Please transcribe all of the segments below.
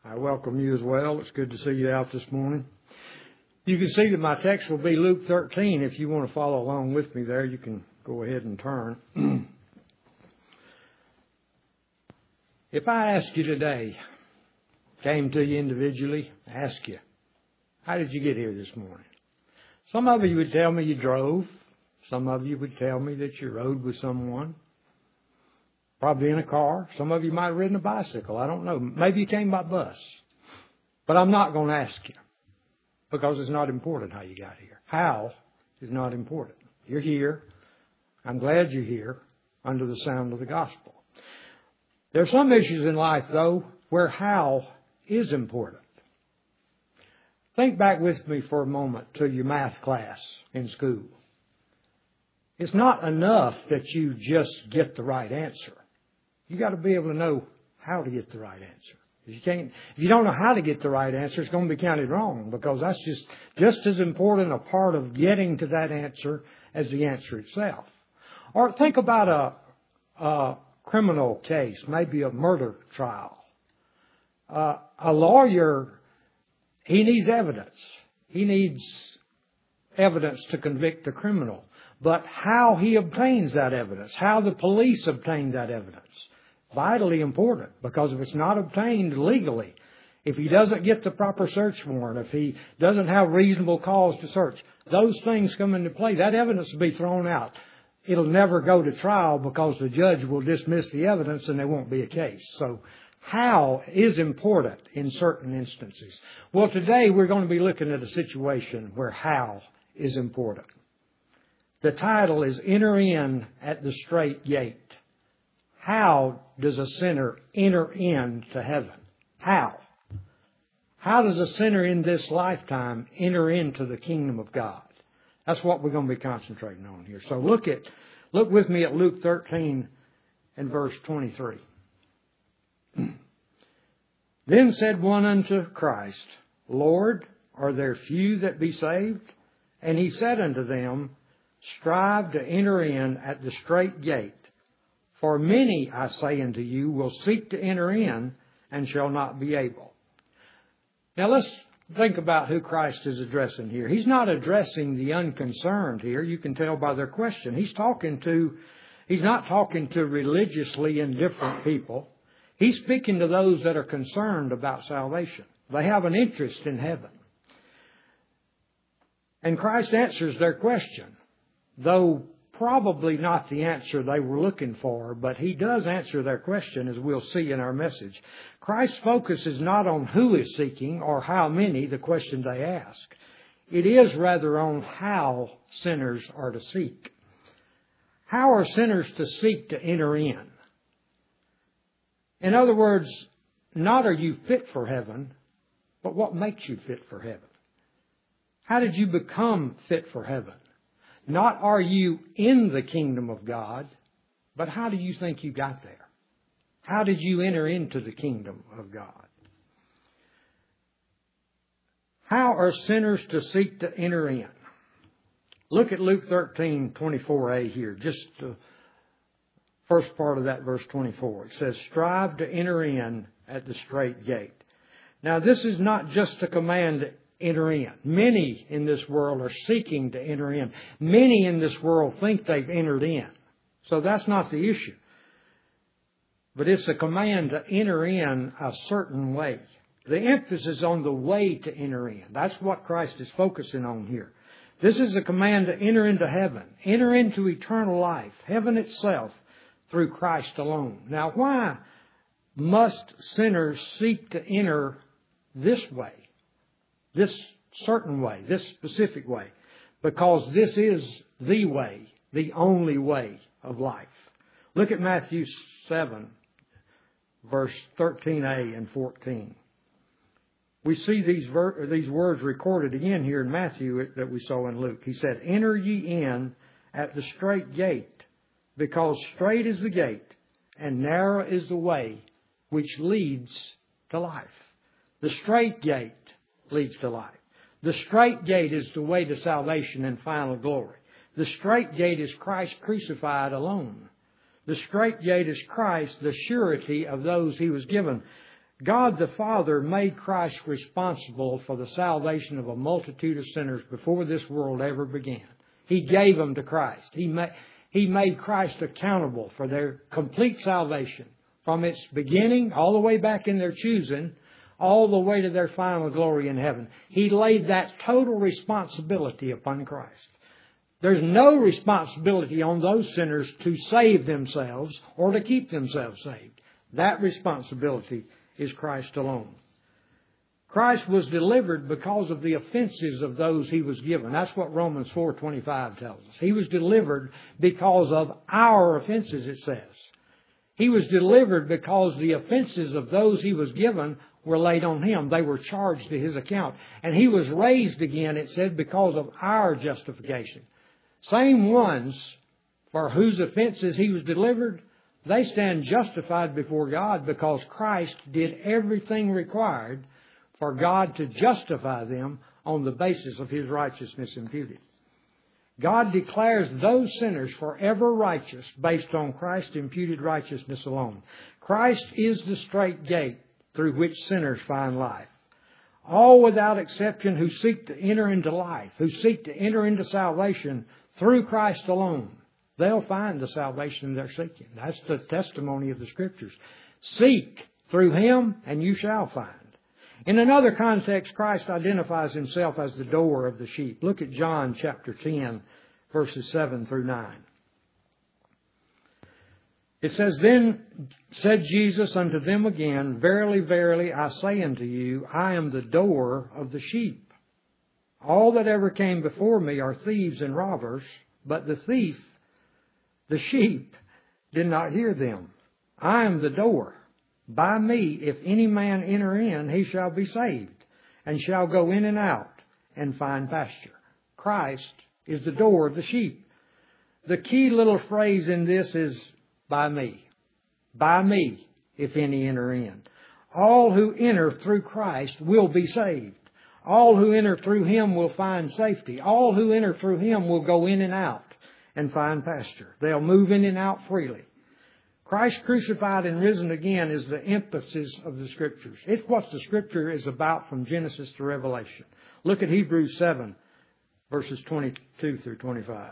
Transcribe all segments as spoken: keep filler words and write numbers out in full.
I welcome you as well. It's good to see you out this morning. You can see that my text will be Luke thirteen. If you want to follow along with me there, you can go ahead and turn. If I ask you today, came to you individually, ask you, how did you get here this morning? Some of you would tell me you drove. Some of you would tell me that you rode with someone. Probably in a car. Some of you might have ridden a bicycle. I don't know. Maybe you came by bus. But I'm not going to ask you because it's not important how you got here. How is not important. You're here. I'm glad you're here under the sound of the gospel. There are some issues in life, though, where how is important. Think back with me for a moment to your math class in school. It's not enough that you just get the right answer. You got to be able to know how to get the right answer. If you can't, if you don't know how to get the right answer, it's going to be counted wrong because that's just, just as important a part of getting to that answer as the answer itself. Or think about a, a criminal case, maybe a murder trial. Uh, a lawyer, he needs evidence. He needs evidence to convict the criminal. But how he obtains that evidence, how the police obtain that evidence, vitally important. Because if it's not obtained legally, if he doesn't get the proper search warrant, if he doesn't have reasonable cause to search, those things come into play. That evidence will be thrown out. It'll never go to trial because the judge will dismiss the evidence and there won't be a case. So how is important in certain instances. Well, today we're going to be looking at a situation where how is important. The title is Enter In at the Strait Gate. How does a sinner enter into heaven? How? How does a sinner in this lifetime enter into the kingdom of God? That's what we're going to be concentrating on here. So look at, look with me at Luke thirteen and verse twenty-three. Then said one unto Christ, Lord, are there few that be saved? And he said unto them, Strive to enter in at the strait gate. For many, I say unto you, will seek to enter in and shall not be able. Now let's think about who Christ is addressing here. He's not addressing the unconcerned here. You can tell by their question. He's talking to, he's not talking to religiously indifferent people. He's speaking to those that are concerned about salvation. They have an interest in heaven. And Christ answers their question. Though probably not the answer they were looking for, but he does answer their question, as we'll see in our message. Christ's focus is not on who is seeking or how many, the question they ask. It is rather on how sinners are to seek. How are sinners to seek to enter in? In other words, not are you fit for heaven, but what makes you fit for heaven? How did you become fit for heaven? Not are you in the kingdom of God, but how do you think you got there? How did you enter into the kingdom of God? How are sinners to seek to enter in? Look at Luke thirteen twenty-four a here, just the first part of that verse twenty-four. It says, Strive to enter in at the strait gate. Now this is not just a command to enter in. Many in this world are seeking to enter in. Many in this world think they've entered in. So that's not the issue. But it's a command to enter in a certain way. The emphasis on the way to enter in. That's what Christ is focusing on here. This is a command to enter into heaven. Enter into eternal life. Heaven itself through Christ alone. Now why must sinners seek to enter this way? This certain way, this specific way, because this is the way, the only way of life. Look at Matthew seven, verse thirteen a and fourteen. We see these ver- these words recorded again here in Matthew that we saw in Luke. He said, Enter ye in at the strait gate, because strait is the gate, and narrow is the way which leads to life. The strait gate leads to life. The strait gate is the way to salvation and final glory. The strait gate is Christ crucified alone. The strait gate is Christ, the surety of those he was given. God the Father made Christ responsible for the salvation of a multitude of sinners before this world ever began. He gave them to Christ. He made, he made Christ accountable for their complete salvation from its beginning all the way back in their choosing, all the way to their final glory in heaven. He laid that total responsibility upon Christ. There's no responsibility on those sinners to save themselves or to keep themselves saved. That responsibility is Christ alone. Christ was delivered because of the offenses of those He was given. That's what Romans four twenty-five tells us. He was delivered because of our offenses, it says. He was delivered because the offenses of those He was given were laid on Him. They were charged to His account. And He was raised again, it said, because of our justification. Same ones for whose offenses He was delivered, they stand justified before God because Christ did everything required for God to justify them on the basis of His righteousness imputed. God declares those sinners forever righteous based on Christ's imputed righteousness alone. Christ is the straight gate through which sinners find life. All without exception who seek to enter into life, who seek to enter into salvation through Christ alone, they'll find the salvation they're seeking. That's the testimony of the Scriptures. Seek through Him and you shall find. In another context, Christ identifies Himself as the door of the sheep. Look at John chapter ten, verses seven through nine. It says, Then said Jesus unto them again, Verily, verily, I say unto you, I am the door of the sheep. All that ever came before me are thieves and robbers, but the thief, the sheep, did not hear them. I am the door. By me, if any man enter in, he shall be saved, and shall go in and out, and find pasture. Christ is the door of the sheep. The key little phrase in this is, by me. By me, if any enter in. All who enter through Christ will be saved. All who enter through Him will find safety. All who enter through Him will go in and out and find pasture. They'll move in and out freely. Christ crucified and risen again is the emphasis of the Scriptures. It's what the Scripture is about from Genesis to Revelation. Look at Hebrews seven, verses twenty-two through twenty-five.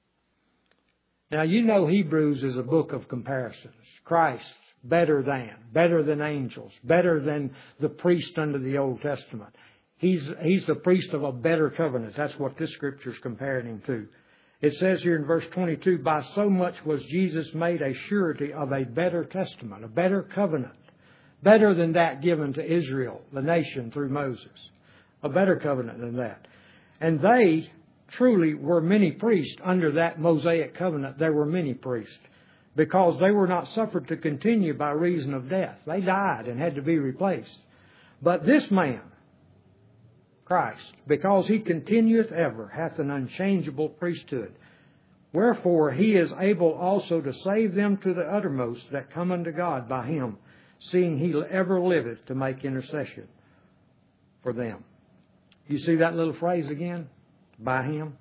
Now, you know Hebrews is a book of comparisons. Christ, better than, better than angels, better than the priest under the Old Testament. He's, he's the priest of a better covenant. That's what this Scripture is comparing Him to. It says here in verse twenty-two, By so much was Jesus made a surety of a better testament, a better covenant, better than that given to Israel, the nation, through Moses. A better covenant than that. And they truly were many priests under that Mosaic covenant. There were many priests because they were not suffered to continue by reason of death. They died and had to be replaced. But this man, Christ, because He continueth ever, hath an unchangeable priesthood. Wherefore He is able also to save them to the uttermost that come unto God by Him, seeing He ever liveth to make intercession for them. You see that little phrase again? By Him.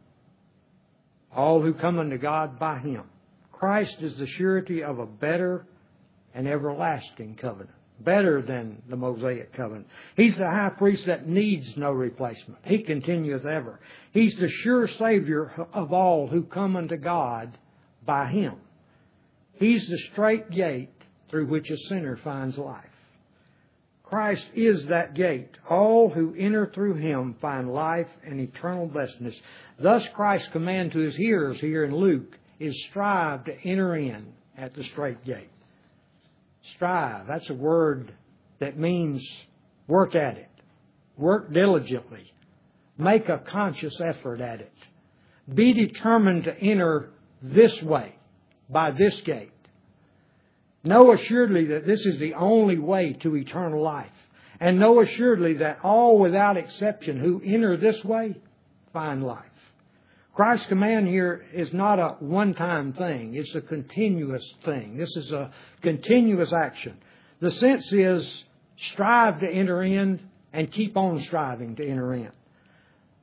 All who come unto God by Him. Christ is the surety of a better and everlasting covenant. Better than the Mosaic covenant. He's the high priest that needs no replacement. He continueth ever. He's the sure Savior of all who come unto God by Him. He's the straight gate through which a sinner finds life. Christ is that gate. All who enter through Him find life and eternal blessedness. Thus Christ's command to His hearers here in Luke is strive to enter in at the straight gate. Strive, that's a word that means work at it. Work diligently. Make a conscious effort at it. Be determined to enter this way, by this gate. Know assuredly that this is the only way to eternal life. And know assuredly that all without exception who enter this way find life. Christ's command here is not a one-time thing. It's a continuous thing. This is a continuous action. The sense is strive to enter in and keep on striving to enter in.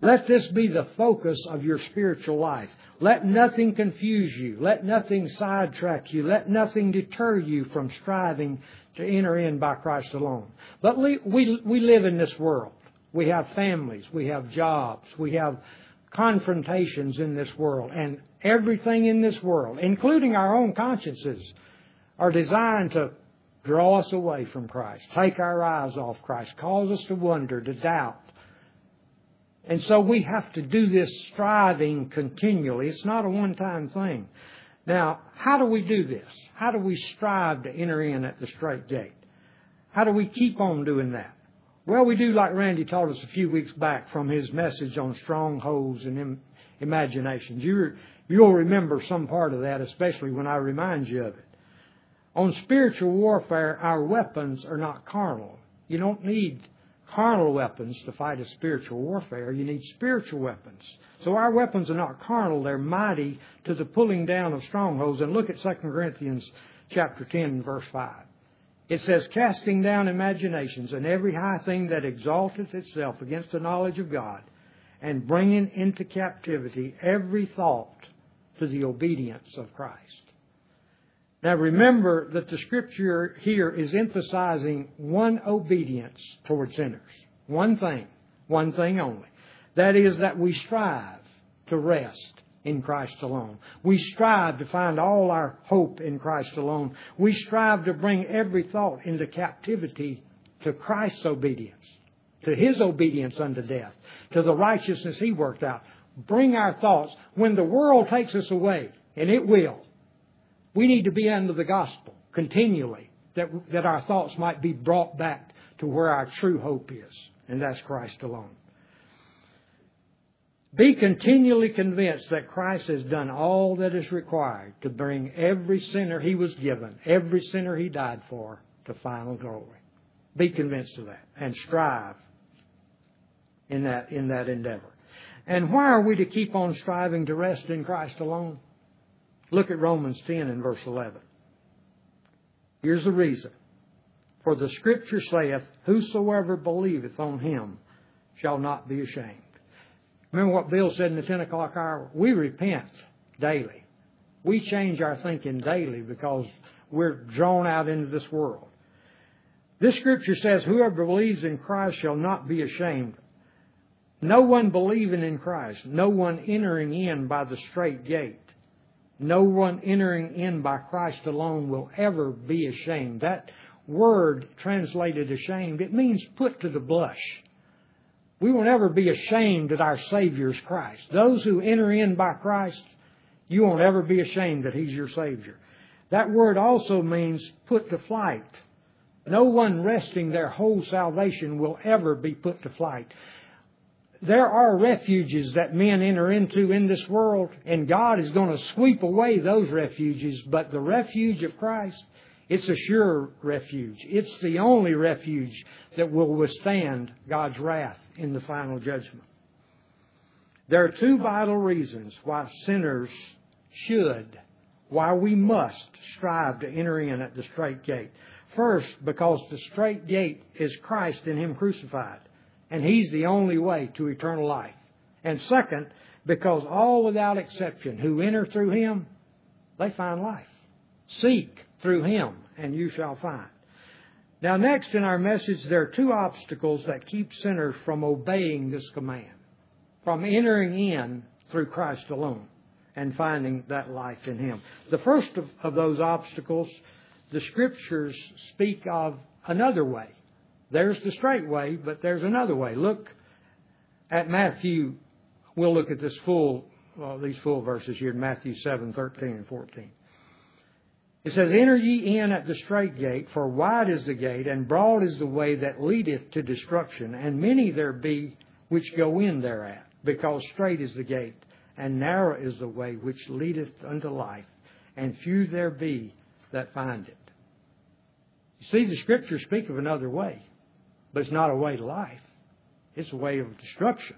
Let this be the focus of your spiritual life. Let nothing confuse you. Let nothing sidetrack you. Let nothing deter you from striving to enter in by Christ alone. But we, we, we live in this world. We have families. We have jobs. We have confrontations in this world. And everything in this world, including our own consciences, are designed to draw us away from Christ, take our eyes off Christ, cause us to wonder, to doubt. And so we have to do this striving continually. It's not a one-time thing. Now, how do we do this? How do we strive to enter in at the strait gate? How do we keep on doing that? Well, we do like Randy taught us a few weeks back from his message on strongholds and im- imaginations. You, you'll remember some part of that, especially when I remind you of it. On spiritual warfare, our weapons are not carnal. You don't need carnal weapons to fight a spiritual warfare. You need spiritual weapons. So our weapons are not carnal. They're mighty to the pulling down of strongholds. And look at Second Corinthians chapter ten, verse five. It says, casting down imaginations and every high thing that exalteth itself against the knowledge of God, and bringing into captivity every thought to the obedience of Christ. Now remember that the Scripture here is emphasizing one obedience toward sinners. One thing. One thing only. That is that we strive to rest in Christ alone. We strive to find all our hope in Christ alone. We strive to bring every thought into captivity to Christ's obedience, to His obedience unto death, to the righteousness He worked out. Bring our thoughts. When the world takes us away, and it will, we need to be under the gospel continually, that, that our thoughts might be brought back to where our true hope is, and that's Christ alone. Be continually convinced that Christ has done all that is required to bring every sinner He was given, every sinner He died for, to final glory. Be convinced of that and strive in that, in that endeavor. And why are we to keep on striving to rest in Christ alone? Look at Romans ten and verse eleven. Here's the reason. For the Scripture saith, whosoever believeth on Him shall not be ashamed. Remember what Bill said in the ten o'clock hour? We repent daily. We change our thinking daily because we're drawn out into this world. This Scripture says, whoever believes in Christ shall not be ashamed. No one believing in Christ, no one entering in by the strait gate, no one entering in by Christ alone will ever be ashamed. That word translated ashamed, it means put to the blush. We will never be ashamed that our Savior is Christ. Those who enter in by Christ, you won't ever be ashamed that He's your Savior. That word also means put to flight. No one resting their whole salvation will ever be put to flight. There are refuges that men enter into in this world, and God is going to sweep away those refuges. But the refuge of Christ, it's a sure refuge. It's the only refuge that will withstand God's wrath in the final judgment. There are two vital reasons why sinners should, why we must strive to enter in at the strait gate. First, because the strait gate is Christ and Him crucified. And He's the only way to eternal life. And second, because all without exception who enter through Him, they find life. Seek through Him, and you shall find. Now next in our message, there are two obstacles that keep sinners from obeying this command, from entering in through Christ alone and finding that life in Him. The first of, of those obstacles, the Scriptures speak of another way. There's the straight way, but there's another way. Look at Matthew. We'll look at this full, well, these full verses here in Matthew seven, thirteen and fourteen. It says, enter ye in at the strait gate, for wide is the gate, and broad is the way that leadeth to destruction, and many there be which go in thereat, because strait is the gate, and narrow is the way which leadeth unto life, and few there be that find it. You see, the Scriptures speak of another way. But it's not a way to life. It's a way of destruction.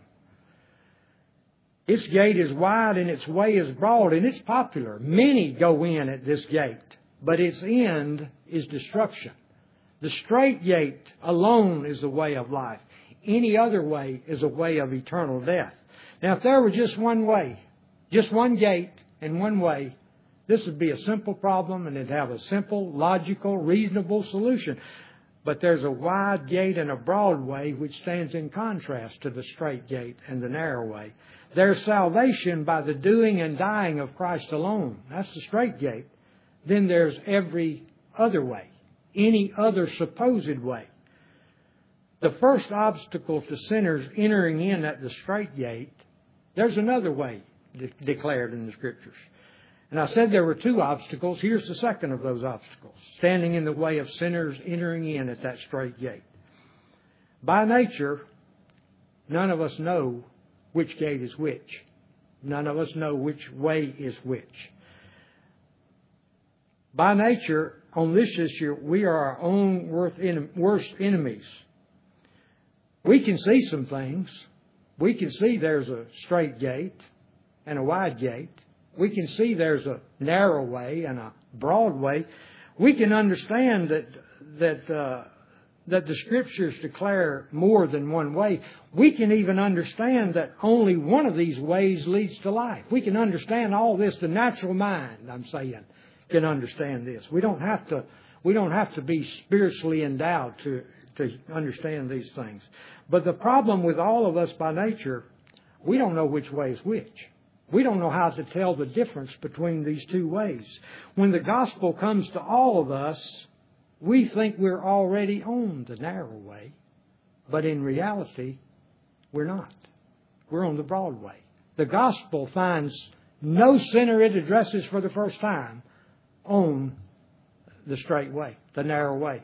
Its gate is wide and its way is broad, and it's popular. Many go in at this gate, but its end is destruction. The strait gate alone is the way of life. Any other way is a way of eternal death. Now, if there were just one way, just one gate and one way, this would be a simple problem and it'd have a simple, logical, reasonable solution. But there's a wide gate and a broad way which stands in contrast to the straight gate and the narrow way. There's salvation by the doing and dying of Christ alone. That's the straight gate. Then there's every other way, any other supposed way. The first obstacle to sinners entering in at the straight gate, there's another way de- declared in the Scriptures. And I said there were two obstacles. Here's the second of those obstacles, standing in the way of sinners entering in at that straight gate. By nature, none of us know which gate is which. None of us know which way is which. By nature, on this issue, we are our own worst enemies. We can see some things. We can see there's a straight gate and a wide gate. We can see there's a narrow way and a broad way. We can understand that that uh, that the Scriptures declare more than one way. We can even understand that only one of these ways leads to life. We can understand all this. The natural mind, I'm saying, can understand this. We don't have to. We don't have to be spiritually endowed to to understand these things. But the problem with all of us by nature, we don't know which way is which. We don't know how to tell the difference between these two ways. When the gospel comes to all of us, we think we're already on the narrow way. But in reality, we're not. We're on the broad way. The gospel finds no sinner it addresses for the first time on the straight way, the narrow way.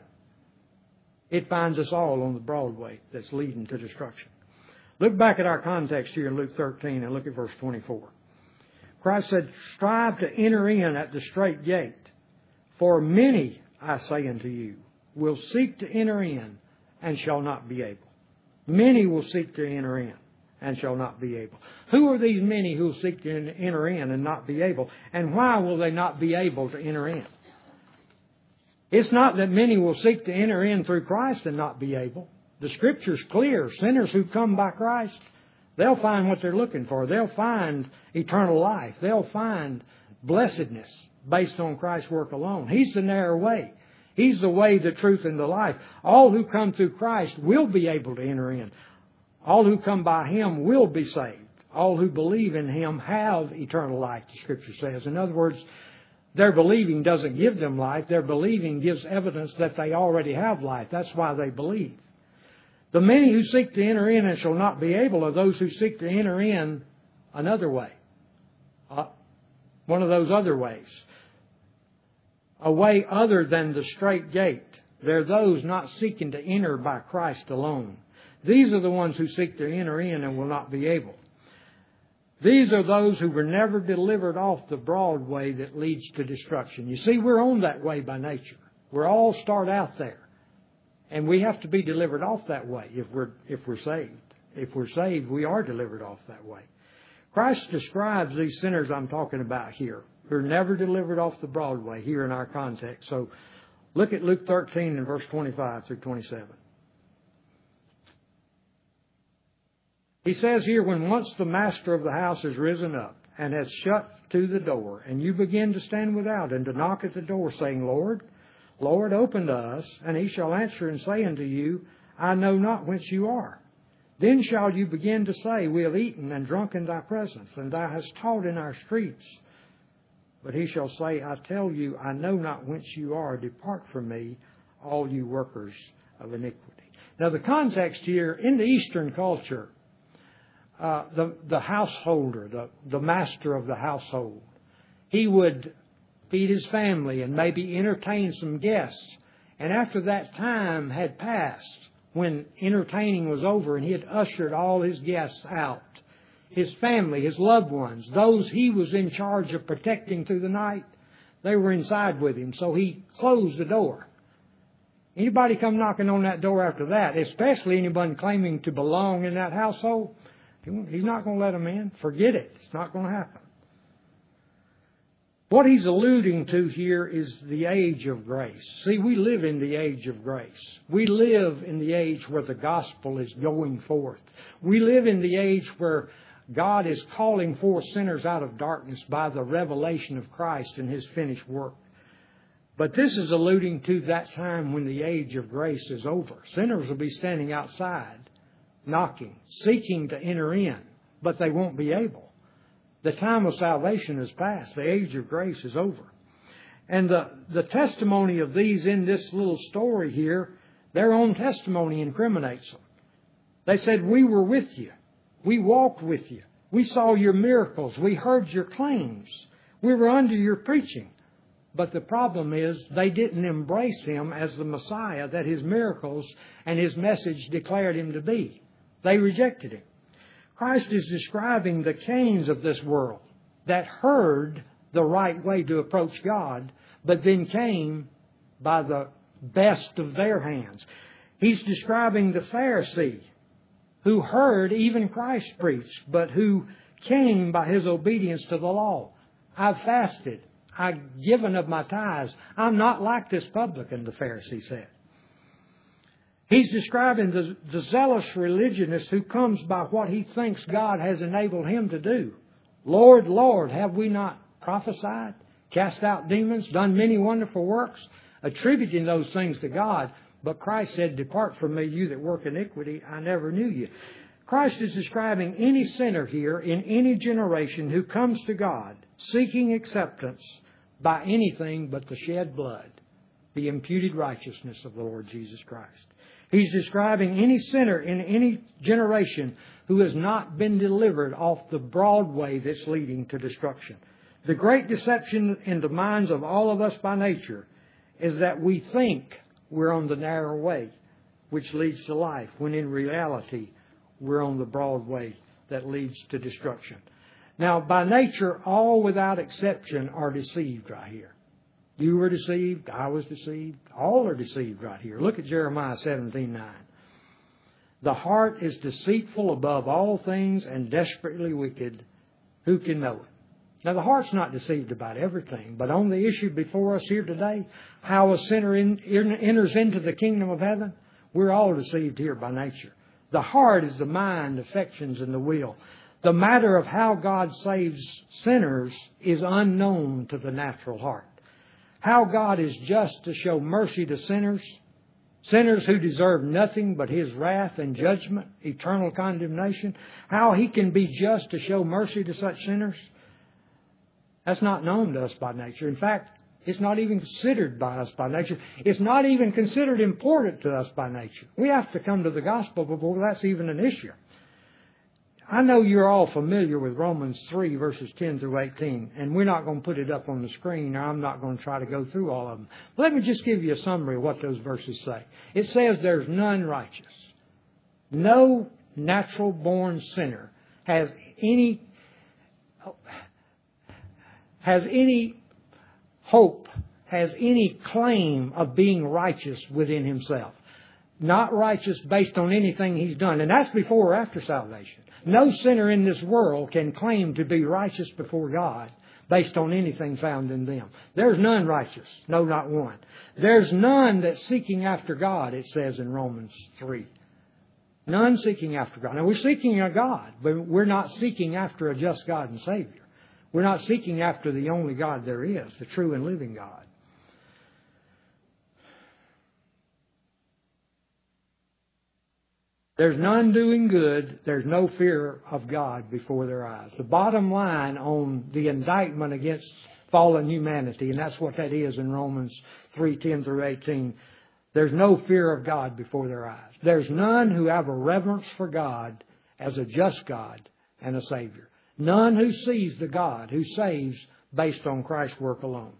It finds us all on the broad way that's leading to destruction. Look back at our context here in Luke thirteen and look at verse twenty-four. Christ said, strive to enter in at the straight gate. For many, I say unto you, will seek to enter in and shall not be able. Many will seek to enter in and shall not be able. Who are these many who will seek to enter in and not be able? And why will they not be able to enter in? It's not that many will seek to enter in through Christ and not be able. The Scripture's clear. Sinners who come by Christ, they'll find what they're looking for. They'll find eternal life. They'll find blessedness based on Christ's work alone. He's the narrow way. He's the way, the truth, and the life. All who come through Christ will be able to enter in. All who come by Him will be saved. All who believe in Him have eternal life, the Scripture says. In other words, their believing doesn't give them life. Their believing gives evidence that they already have life. That's why they believe. The many who seek to enter in and shall not be able are those who seek to enter in another way. Uh, one of those other ways. A way other than the straight gate. They're those not seeking to enter by Christ alone. These are the ones who seek to enter in and will not be able. These are those who were never delivered off the broad way that leads to destruction. You see, we're on that way by nature. We're all start out there. And we have to be delivered off that way if we're, if we're saved. If we're saved, we are delivered off that way. Christ describes these sinners I'm talking about here, who are never delivered off the broad way here in our context. So look at Luke thirteen and verse twenty-five through twenty-seven. He says here, when once the master of the house has risen up and has shut to the door, and you begin to stand without and to knock at the door, saying, Lord, Lord, open to us, and He shall answer and say unto you, I know not whence you are. Then shall you begin to say, We have eaten and drunk in thy presence, and thou hast taught in our streets. But He shall say, I tell you, I know not whence you are. Depart from me, all you workers of iniquity. Now the context here, in the Eastern culture, Uh, the, the householder, the, the master of the household, he would feed his family and maybe entertain some guests. And after that time had passed, when entertaining was over and he had ushered all his guests out, his family, his loved ones, those he was in charge of protecting through the night, they were inside with him. So he closed the door. Anybody come knocking on that door after that, especially anyone claiming to belong in that household, he's not going to let them in. Forget it. It's not going to happen. What he's alluding to here is the age of grace. See, we live in the age of grace. We live in the age where the gospel is going forth. We live in the age where God is calling forth sinners out of darkness by the revelation of Christ and His finished work. But this is alluding to that time when the age of grace is over. Sinners will be standing outside, knocking, seeking to enter in, but they won't be able. The time of salvation is past. The age of grace is over. And the, the testimony of these in this little story here, their own testimony incriminates them. They said, we were with you. We walked with you. We saw your miracles. We heard your claims. We were under your preaching. But the problem is they didn't embrace Him as the Messiah that His miracles and His message declared Him to be. They rejected Him. Christ is describing the Cains of this world that heard the right way to approach God, but then came by the best of their hands. He's describing the Pharisee who heard even Christ preach, but who came by his obedience to the law. I've fasted. I've given of my tithes. I'm not like this publican, the Pharisee said. He's describing the, the zealous religionist who comes by what he thinks God has enabled him to do. Lord, Lord, have we not prophesied, cast out demons, done many wonderful works, attributing those things to God? But Christ said, depart from me, you that work iniquity, I never knew you. Christ is describing any sinner here in any generation who comes to God seeking acceptance by anything but the shed blood, the imputed righteousness of the Lord Jesus Christ. He's describing any sinner in any generation who has not been delivered off the broad way that's leading to destruction. The great deception in the minds of all of us by nature is that we think we're on the narrow way, which leads to life, when in reality we're on the broad way that leads to destruction. Now, by nature, all without exception are deceived right here. You were deceived. I was deceived. All are deceived right here. Look at Jeremiah seventeen nine. The heart is deceitful above all things and desperately wicked. Who can know it? Now, the heart's not deceived about everything, but on the issue before us here today, how a sinner in, in, enters into the kingdom of heaven, we're all deceived here by nature. The heart is the mind, affections, and the will. The matter of how God saves sinners is unknown to the natural heart. How God is just to show mercy to sinners, sinners who deserve nothing but His wrath and judgment, eternal condemnation. How He can be just to show mercy to such sinners, that's not known to us by nature. In fact, it's not even considered by us by nature. It's not even considered important to us by nature. We have to come to the gospel before that's even an issue. I know you're all familiar with Romans three, verses ten through eighteen, and we're not going to put it up on the screen, or I'm not going to try to go through all of them. Let me just give you a summary of what those verses say. It says there's none righteous. No natural-born sinner has any, has any hope, has any claim of being righteous within himself. Not righteous based on anything he's done. And that's before or after salvation. No sinner in this world can claim to be righteous before God based on anything found in them. There's none righteous. No, not one. There's none that's seeking after God, it says in Romans three. None seeking after God. Now, we're seeking a God, but we're not seeking after a just God and Savior. We're not seeking after the only God there is, the true and living God. There's none doing good. There's no fear of God before their eyes. The bottom line on the indictment against fallen humanity, and that's what that is in Romans three ten through eighteen. There's no fear of God before their eyes. There's none who have a reverence for God as a just God and a Savior. None who sees the God who saves based on Christ's work alone.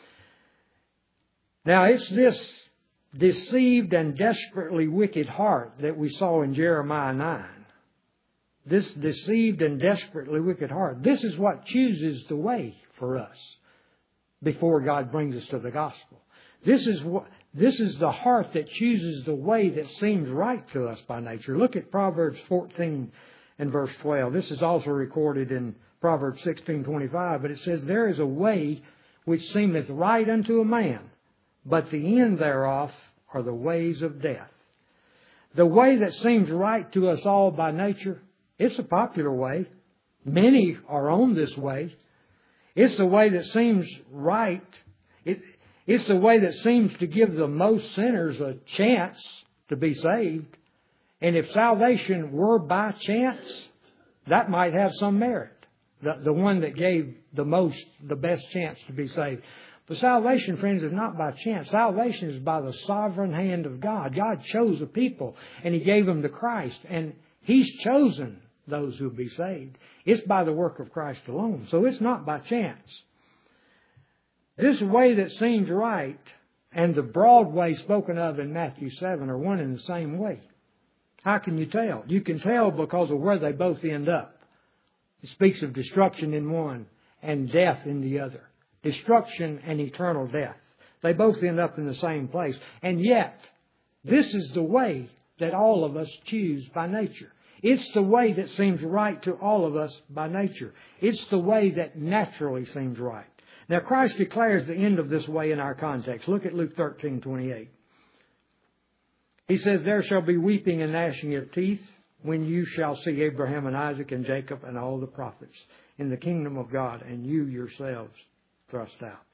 Now, it's this deceived and desperately wicked heart that we saw in Jeremiah nine. This deceived and desperately wicked heart. This is what chooses the way for us before God brings us to the gospel. This is what, this is the heart that chooses the way that seems right to us by nature. Look at Proverbs fourteen and verse twelve. This is also recorded in Proverbs sixteen twenty-five, but it says, there is a way which seemeth right unto a man, but the end thereof are the ways of death. The way that seems right to us all by nature, it's a popular way. Many are on this way. It's the way that seems right. It, it's the way that seems to give the most sinners a chance to be saved. And if salvation were by chance, that might have some merit. The, the one that gave the most, the best chance to be saved. But salvation, friends, is not by chance. Salvation is by the sovereign hand of God. God chose a people and He gave them to Christ. And He's chosen those who will be saved. It's by the work of Christ alone. So it's not by chance. This way that seems right and the broad way spoken of in Matthew seven are one and the same way. How can you tell? You can tell because of where they both end up. It speaks of destruction in one and death in the other. Destruction and eternal death. They both end up in the same place. And yet, this is the way that all of us choose by nature. It's the way that seems right to all of us by nature. It's the way that naturally seems right. Now, Christ declares the end of this way in our context. Look at Luke thirteen twenty-eight. He says, there shall be weeping and gnashing of teeth when you shall see Abraham and Isaac and Jacob and all the prophets in the kingdom of God, and you yourselves thrust out.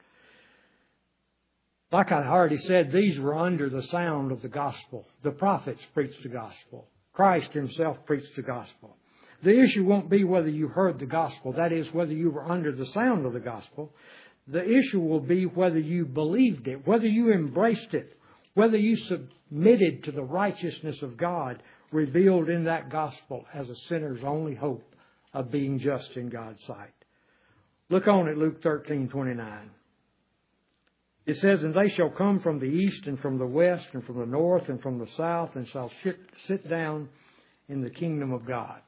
Like I already said, these were under the sound of the gospel. The prophets preached the gospel. Christ Himself preached the gospel. The issue won't be whether you heard the gospel. That is, whether you were under the sound of the gospel. The issue will be whether you believed it, whether you embraced it, whether you submitted to the righteousness of God revealed in that gospel as a sinner's only hope of being just in God's sight. Look on at Luke thirteen twenty-nine. It says, and they shall come from the east and from the west and from the north and from the south and shall sit down in the kingdom of God.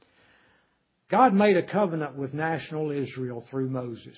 God made a covenant with national Israel through Moses.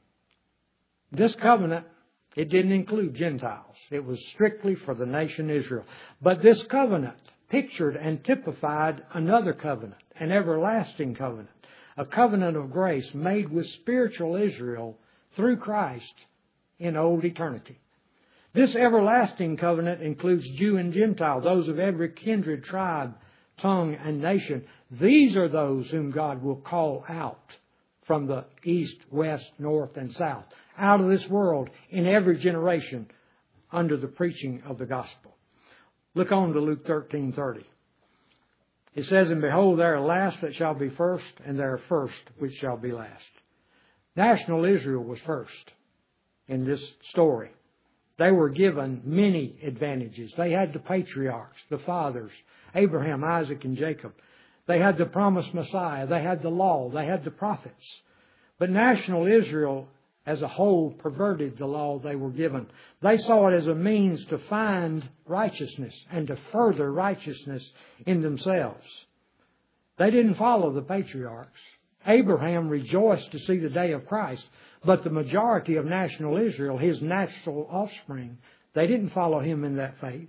This covenant, it didn't include Gentiles. It was strictly for the nation Israel. But this covenant pictured and typified another covenant, an everlasting covenant, a covenant of grace made with spiritual Israel through Christ in old eternity. This everlasting covenant includes Jew and Gentile, those of every kindred, tribe, tongue, and nation. These are those whom God will call out from the east, west, north, and south, out of this world in every generation under the preaching of the gospel. Look on to Luke thirteen thirty. It says, and behold, there are last that shall be first, and there are first which shall be last. National Israel was first in this story. They were given many advantages. They had the patriarchs, the fathers, Abraham, Isaac, and Jacob. They had the promised Messiah. They had the law. They had the prophets. But national Israel as a whole perverted the law they were given. They saw it as a means to find righteousness and to further righteousness in themselves. They didn't follow the patriarchs. Abraham rejoiced to see the day of Christ, but the majority of national Israel, his natural offspring, they didn't follow him in that faith.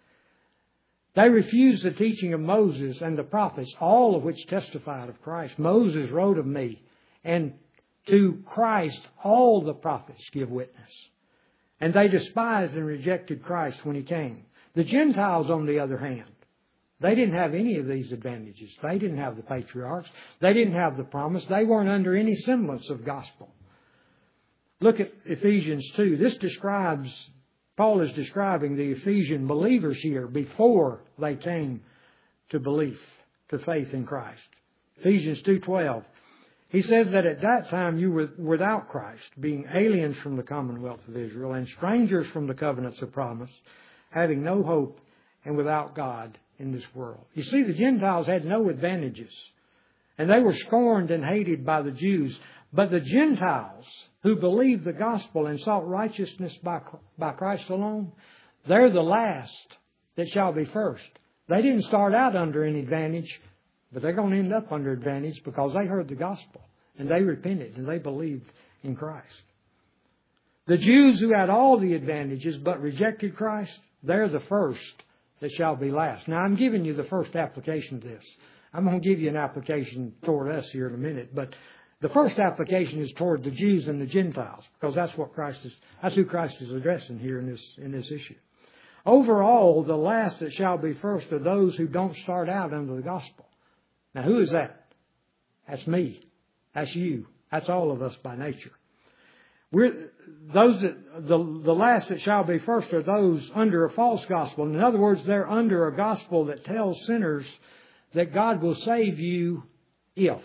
They refused the teaching of Moses and the prophets, all of which testified of Christ. Moses wrote of me, and to Christ all the prophets give witness. And they despised and rejected Christ when He came. The Gentiles, on the other hand, they didn't have any of these advantages. They didn't have the patriarchs. They didn't have the promise. They weren't under any semblance of gospel. Look at Ephesians two. This describes, Paul is describing the Ephesian believers here before they came to belief, to faith in Christ. Ephesians two twelve. He says that at that time you were without Christ, being aliens from the commonwealth of Israel and strangers from the covenants of promise, having no hope and without God in this world. You see, the Gentiles had no advantages, and they were scorned and hated by the Jews. But the Gentiles who believed the gospel and sought righteousness by, by Christ alone, they're the last that shall be first. They didn't start out under any advantage, but they're going to end up under advantage because they heard the gospel and they repented and they believed in Christ. The Jews who had all the advantages but rejected Christ, they're the first that shall be last. Now, I'm giving you the first application to this. I'm going to give you an application toward us here in a minute, but The first application is toward the Jews and the Gentiles, because that's what Christ is, that's who Christ is addressing here in this, in this issue. Overall, the last that shall be first are those who don't start out under the gospel. Now, who is that? That's me. That's you. That's all of us by nature. We're, those that, the, the last that shall be first are those under a false gospel. In other words, they're under a gospel that tells sinners that God will save you if,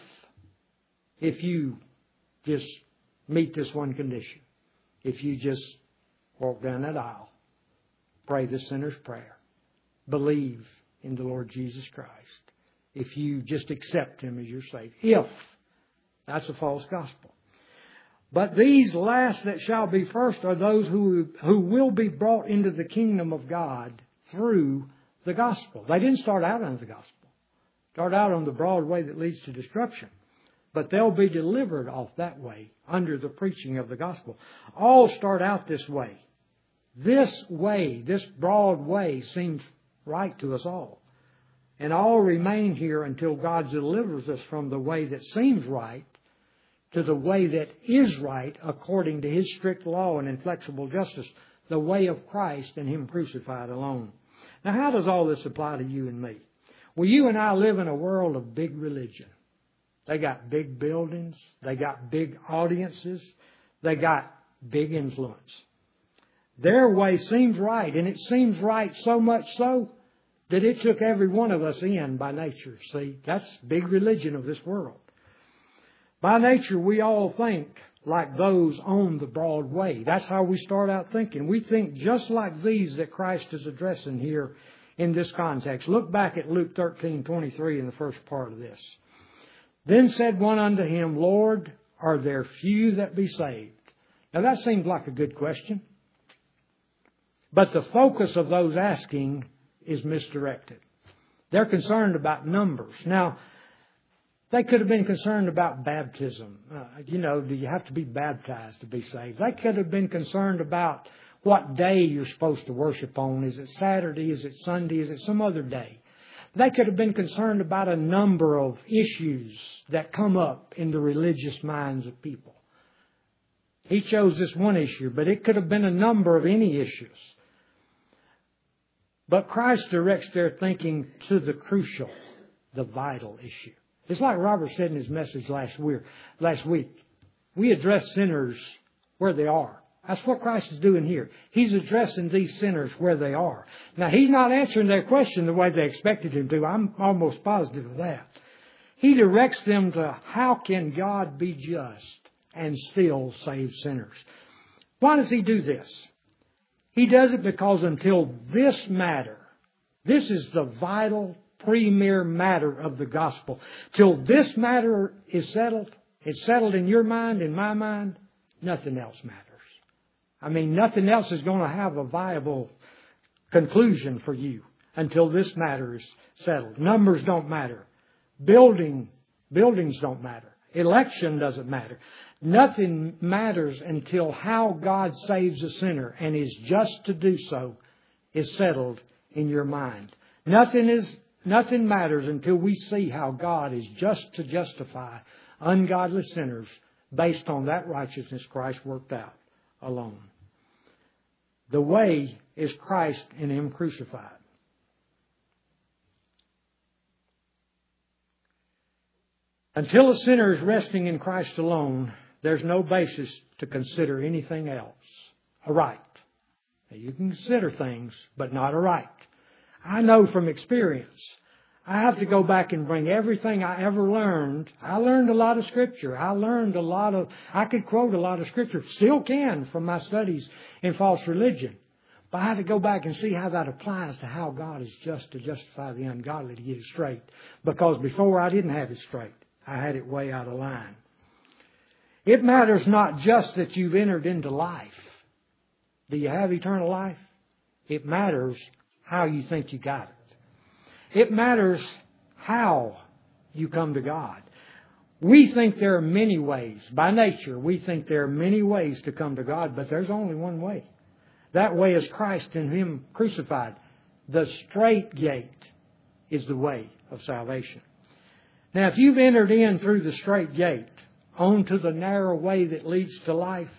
if you just meet this one condition. If you just walk down that aisle, pray the sinner's prayer, believe in the Lord Jesus Christ. If you just accept Him as your Savior. If. That's a false gospel. But these last that shall be first are those who, who will be brought into the kingdom of God through the gospel. They didn't start out under the gospel. Start out on the broad way that leads to destruction. But they'll be delivered off that way under the preaching of the gospel. All start out this way. This way, this broad way seems right to us all. And all remain here until God delivers us from the way that seems right to the way that is right according to His strict law and inflexible justice, the way of Christ and Him crucified alone. Now, how does all this apply to you and me? Well, you and I live in a world of big religion. They got big buildings. They got big audiences. They got big influence. Their way seems right, and it seems right so much so that it took every one of us in by nature. See, that's big religion of this world. By nature, we all think like those on the broad way. That's how we start out thinking. We think just like these that Christ is addressing here in this context. Look back at Luke thirteen twenty-three in the first part of this. Then said one unto Him, Lord, are there few that be saved? Now that seems like a good question. But the focus of those asking is misdirected. They're concerned about numbers. Now, they could have been concerned about baptism. Uh, you know, do you have to be baptized to be saved? They could have been concerned about what day you're supposed to worship on. Is it Saturday? Is it Sunday? Is it some other day? They could have been concerned about a number of issues that come up in the religious minds of people. He chose this one issue, but it could have been a number of any issues. But Christ directs their thinking to the crucial, the vital issue. It's like Robert said in his message last week. Last week, we address sinners where they are. That's what Christ is doing here. He's addressing these sinners where they are. Now, He's not answering their question the way they expected Him to. I'm almost positive of that. He directs them to how can God be just and still save sinners. Why does He do this? He does it because until this matter, this is the vital premier matter of the gospel. Till this matter is settled, it's settled in your mind, in my mind, nothing else matters. I mean, nothing else is going to have a viable conclusion for you until this matter is settled. Numbers don't matter. Building, buildings don't matter. Election doesn't matter. Nothing matters until how God saves a sinner and is just to do so is settled in your mind. Nothing is Nothing matters until we see how God is just to justify ungodly sinners based on that righteousness Christ worked out alone. The way is Christ and Him crucified. Until a sinner is resting in Christ alone, there's no basis to consider anything else a right. Now, you can consider things, but not a right. I know from experience, I have to go back and bring everything I ever learned. I learned a lot of Scripture. I learned a lot of, I could quote a lot of Scripture, still can from my studies in false religion. But I have to go back and see how that applies to how God is just to justify the ungodly, to get it straight. Because before I didn't have it straight. I had it way out of line. It matters not just that you've entered into life. Do you have eternal life? It matters how you think you got it. It matters how you come to God. We think there are many ways. By nature, we think there are many ways to come to God, but there's only one way. That way is Christ and Him crucified. The straight gate is the way of salvation. Now, if you've entered in through the straight gate, onto the narrow way that leads to life,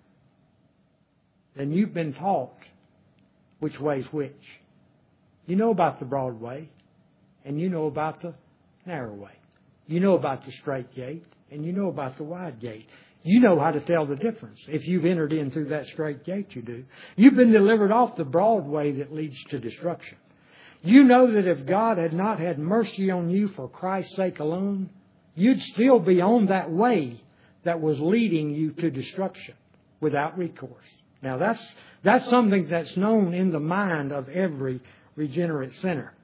then you've been taught which way's which. You know about the broad way, and you know about the narrow way. You know about the straight gate, and you know about the wide gate. You know how to tell the difference. If you've entered in through that straight gate, you do. You've been delivered off the broad way that leads to destruction. You know that if God had not had mercy on you for Christ's sake alone, you'd still be on that way that was leading you to destruction without recourse. Now that's, that's something that's known in the mind of every regenerate sinner.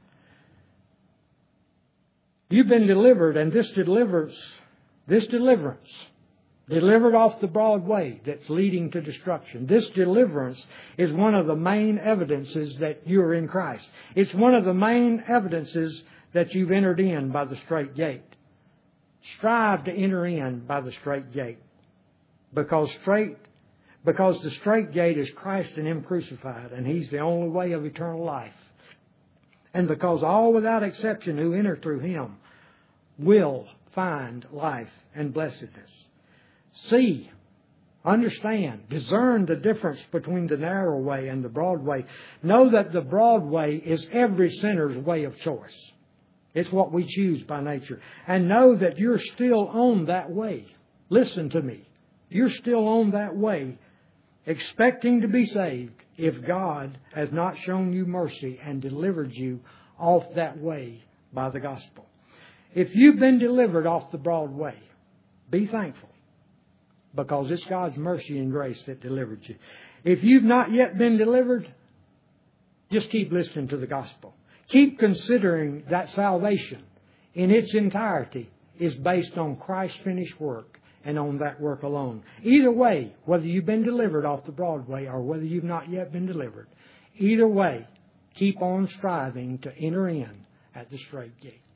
You've been delivered, and this deliverance, this deliverance, delivered off the broad way that's leading to destruction. This deliverance is one of the main evidences that you're in Christ. It's one of the main evidences that you've entered in by the straight gate. Strive to enter in by the straight gate. Because straight, because the straight gate is Christ and Him crucified, and He's the only way of eternal life. And because all without exception who enter through Him will find life and blessedness. See, understand, discern the difference between the narrow way and the broad way. Know that the broad way is every sinner's way of choice. It's what we choose by nature. And know that you're still on that way. Listen to me. You're still on that way, expecting to be saved if God has not shown you mercy and delivered you off that way by the gospel. If you've been delivered off the broad way, be thankful, because it's God's mercy and grace that delivered you. If you've not yet been delivered, just keep listening to the gospel. Keep considering that salvation in its entirety is based on Christ's finished work and on that work alone. Either way, whether you've been delivered off the broad way or whether you've not yet been delivered, either way, keep on striving to enter in at the straight gate.